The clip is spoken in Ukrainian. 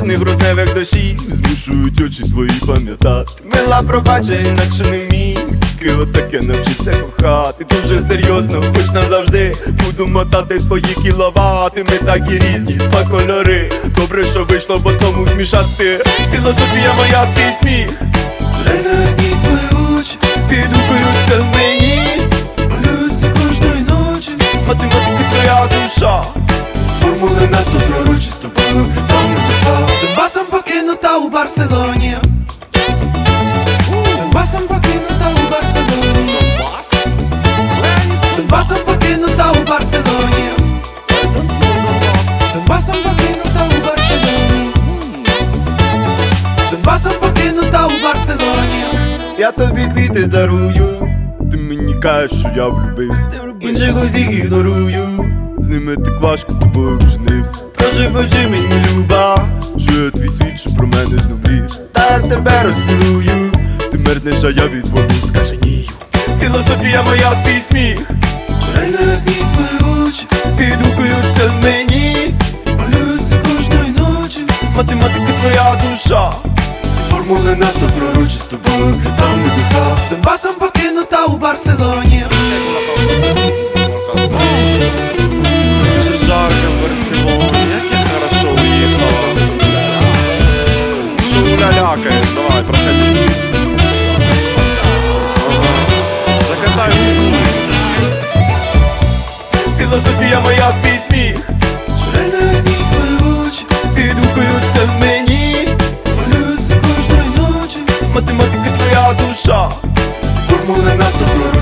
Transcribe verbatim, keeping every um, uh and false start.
холодних грудневих дощів змушують очі твої пам'ятати. Мила, пробачай, інакше не вмію, тільки отаке навчився кохати. Дуже серйозно, хоч назавжди буду мотати твої кіловати. Ми так і різні, два кольори. Добре, що вийшло в одному змішати. Філософія моя, твій сміх. Реально ясні твої очі Відгукуються в мені, малюються кожної ночі. математика твоя душа. Формули надто пророчі, з тобою там написав. Донбасом покинута у Барселоні. Донбасом покинута у Барселоні. Донбасом покинута у Барселоні. Донбасом покинута у Барселоні. Донбасом покинута у Барселоні. Я тобі квіти дарую, ти мені кажеш, що я влюбився. Інших усіх ігнорую, з ними так важко, з тобою вженився. Прошепочи мені, люба, що я твій світ, що про мене знов мрієш. Та я тебе розцілую, ти мерзнеш, а я відворну скаженію. Філософія моя, твій сміх. Реально ясні твої очі Відгукуються в мені, малюються кожної ночі. математика твоя душа. Формули надто пророчі, з тобою там небеса. Донбасом покинута у Барселоні. Дуже жарко в Барселоні, як я хорошо уїхала. Що улялякаєш, давай, проходи. Ага. Закатай мені. Філософія моя, твій сміх. Реально ясні твої очі Відгукуються в мені, малюються кожної ночі. математика твоя душа. Формули надто пророчі.